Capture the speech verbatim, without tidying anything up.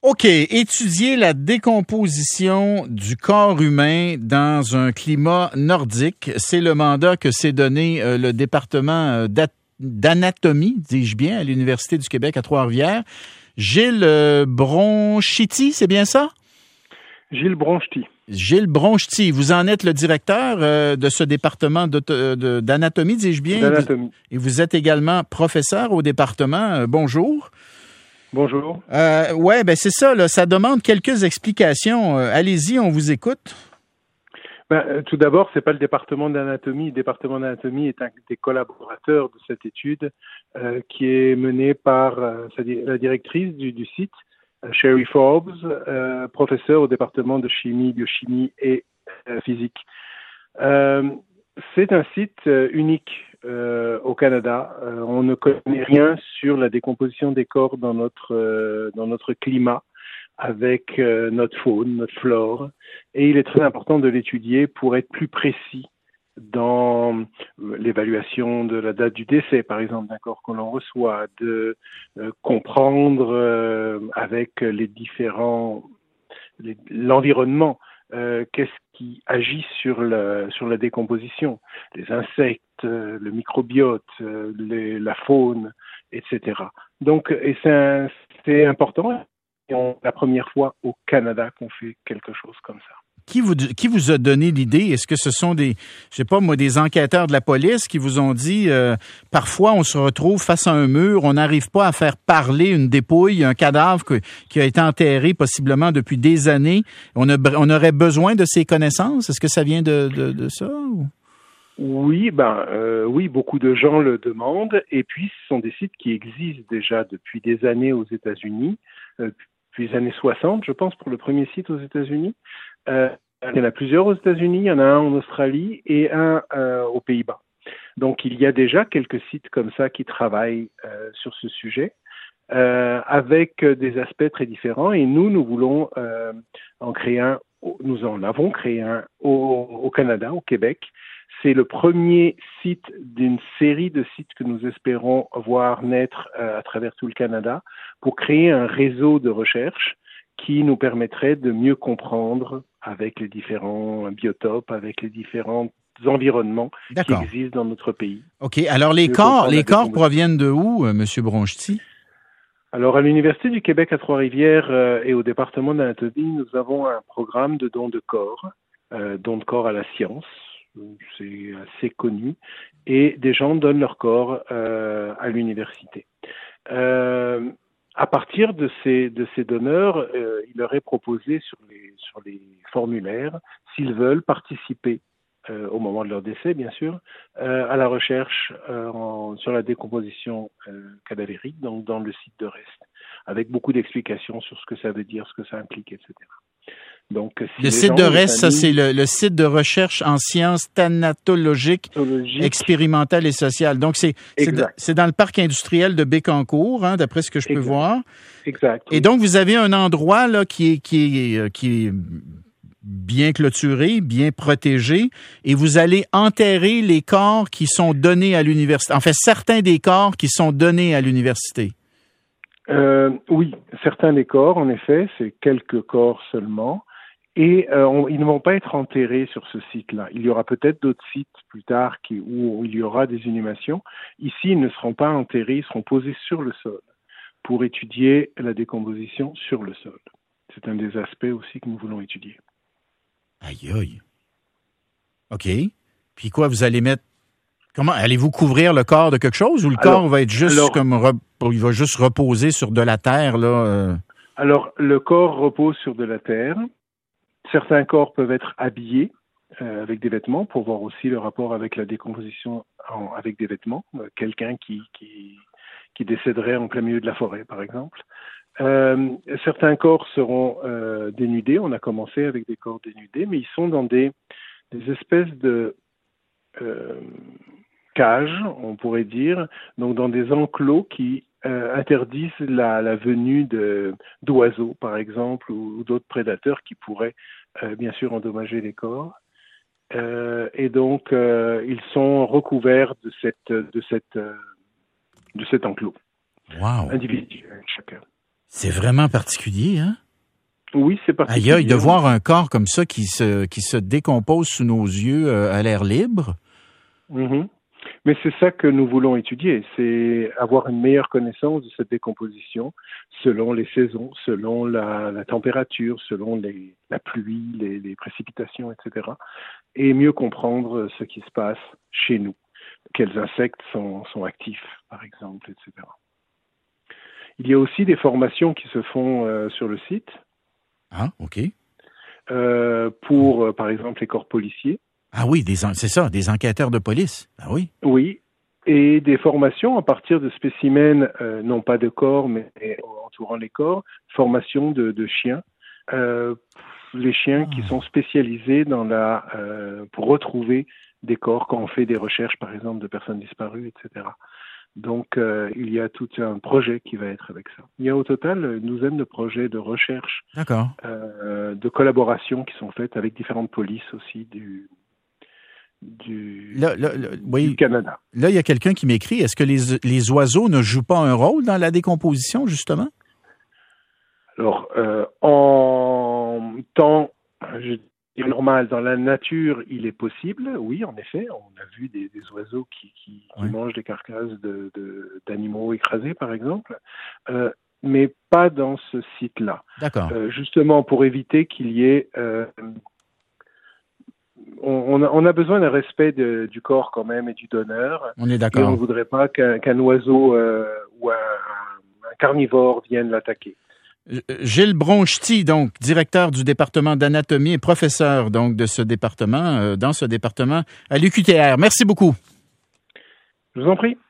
OK. Étudier la décomposition du corps humain dans un climat nordique, c'est le mandat que s'est donné euh, le département d'anatomie, dis-je bien, à l'Université du Québec à Trois-Rivières. Gilles euh, Bronchiti, c'est bien ça? Gilles Bronchiti. Gilles Bronchiti, vous en êtes le directeur euh, de ce département de, de, d'anatomie, dis-je bien? D'anatomie. Et vous êtes également professeur au département. Euh, bonjour. Bonjour. Euh, ouais, ben c'est ça, là, ça demande quelques explications. Euh, allez-y, on vous écoute. Ben, tout d'abord, c'est pas le département d'anatomie. Le département d'anatomie est un des collaborateurs de cette étude euh, qui est menée par euh, la directrice du, du site, euh, Sherry Forbes, euh, professeure au département de chimie, biochimie et euh, physique. Euh, c'est un site euh, unique euh, au Canada. Euh, on ne connaît rien sur la décomposition des corps dans notre euh, dans notre climat, avec euh, notre faune, notre flore, et il est très important de l'étudier pour être plus précis dans l'évaluation de la date du décès, par exemple, d'un corps que l'on reçoit, de euh, comprendre euh, avec les différents, les, l'environnement, euh, qu'est-ce qui agit sur la, sur la décomposition, les insectes, euh, le microbiote, euh, les, la faune, et cetera. Donc, et c'est, un, c'est important. C'est la première fois au Canada qu'on fait quelque chose comme ça. Qui vous, qui vous a donné l'idée? Est-ce que ce sont des, je sais pas moi, des enquêteurs de la police qui vous ont dit, euh, parfois on se retrouve face à un mur, on n'arrive pas à faire parler une dépouille, un cadavre que, qui a été enterré possiblement depuis des années. On, a, on aurait besoin de ces connaissances? Est-ce que ça vient de, de, de ça? Ou? Oui, ben euh, oui, beaucoup de gens le demandent. Et puis, ce sont des sites qui existent déjà depuis des années aux États-Unis. Euh, depuis les années soixante, je pense, pour le premier site aux États-Unis. Euh, il y en a plusieurs aux États-Unis, il y en a un en Australie et un euh, aux Pays-Bas. Donc, il y a déjà quelques sites comme ça qui travaillent euh, sur ce sujet, euh, avec des aspects très différents. Et nous, nous voulons euh, en créer un, nous en avons créé un au, au Canada, au Québec. C'est le premier site d'une série de sites que nous espérons voir naître euh, à travers tout le Canada pour créer un réseau de recherche qui nous permettrait de mieux comprendre avec les différents biotopes, avec les différents environnements D'accord. qui existent dans notre pays. OK. Alors, les corps, les corps proviennent de où, euh, M. Bronchiti? Alors, à l'Université du Québec à Trois-Rivières euh, et au département d'anatomie, nous avons un programme de dons de corps, euh, dons de corps à la science. C'est assez connu. Et des gens donnent leur corps euh, à l'université. Euh, À partir de ces, de ces donneurs, euh, il leur est proposé sur les, sur les formulaires, s'ils veulent participer, euh, au moment de leur décès, bien sûr, euh, à la recherche euh, en, sur la décomposition euh, cadavérique, donc dans le site de reste, avec beaucoup d'explications sur ce que ça veut dire, ce que ça implique, et cetera. Donc, si le site de reste, ça, c'est le, le site de recherche en sciences thanatologiques, expérimentales et sociales. Donc, c'est, c'est, de, c'est dans le parc industriel de Bécancour, hein, d'après ce que je peux exact. voir. Exact. Et oui. Donc, vous avez un endroit là qui est, qui est, qui est bien clôturé, bien protégé, et vous allez enterrer les corps qui sont donnés à l'université. En fait, certains des corps qui sont donnés à l'université. Euh, oui, certains des corps, en effet, c'est quelques corps seulement. Et euh, on, ils ne vont pas être enterrés sur ce site-là. Il y aura peut-être d'autres sites plus tard qui, où, où il y aura des inhumations. Ici, ils ne seront pas enterrés, ils seront posés sur le sol pour étudier la décomposition sur le sol. C'est un des aspects aussi que nous voulons étudier. Aïe, aïe. OK. Puis quoi, vous allez mettre... Comment allez-vous couvrir le corps de quelque chose ou le alors, corps va être juste alors, comme... Re... il va juste reposer sur de la terre, là? Euh... Alors, le corps repose sur de la terre. Certains corps peuvent être habillés euh, avec des vêtements pour voir aussi le rapport avec la décomposition en, avec des vêtements. Euh, quelqu'un qui, qui, qui décéderait en plein milieu de la forêt, par exemple. Euh, certains corps seront euh, dénudés. On a commencé avec des corps dénudés, mais ils sont dans des, des espèces de euh, cages, on pourrait dire, donc dans des enclos qui Euh, interdisent la, la venue de, d'oiseaux, par exemple, ou, ou d'autres prédateurs qui pourraient, euh, bien sûr, endommager les corps. Euh, et donc, euh, ils sont recouverts de, cette, de, cette, euh, de cet enclos. Wow. Individuel, chacun. C'est vraiment particulier, hein? Oui, c'est particulier. Aïe, aïe, de voir un corps comme ça qui se, qui se décompose sous nos yeux euh, à l'air libre. Mm-hmm. Mais c'est ça que nous voulons étudier, c'est avoir une meilleure connaissance de cette décomposition selon les saisons, selon la, la température, selon les, la pluie, les, les précipitations, et cetera. Et mieux comprendre ce qui se passe chez nous, quels insectes sont, sont actifs, par exemple, et cetera. Il y a aussi des formations qui se font euh, sur le site. Ah, OK. Euh, pour, euh, par exemple, les corps policiers. Ah oui, des, c'est ça, des enquêteurs de police. Ah oui. Oui, et des formations à partir de spécimens, euh, non pas de corps, mais entourant les corps, formation de, de chiens. Euh, les chiens qui sont spécialisés dans la, euh, pour retrouver des corps quand on fait des recherches, par exemple, de personnes disparues, et cetera. Donc, euh, il y a tout un projet qui va être avec ça. Il y a au total une douzaine de projets de recherche, D'accord. Euh, de collaboration qui sont faites avec différentes polices aussi du, du, là, là, là, oui. du Canada. Là, il y a quelqu'un qui m'écrit, est-ce que les, les oiseaux ne jouent pas un rôle dans la décomposition, justement? Alors, euh, en temps je dirais normal, dans la nature, il est possible, oui, en effet. On a vu des, des oiseaux qui, qui, qui oui. mangent des carcasses de, de, d'animaux écrasés, par exemple, euh, mais pas dans ce site-là. D'accord. Euh, justement, pour éviter qu'il y ait... Euh, on, a, on a besoin d'un respect de, du corps quand même et du donneur. On est d'accord. Et on ne voudrait pas qu'un, qu'un oiseau euh, ou un, un carnivore vienne l'attaquer. Gilles Bronchety, donc directeur du département d'anatomie et professeur donc de ce département, euh, dans ce département à l'U Q T R. Merci beaucoup. Je vous en prie.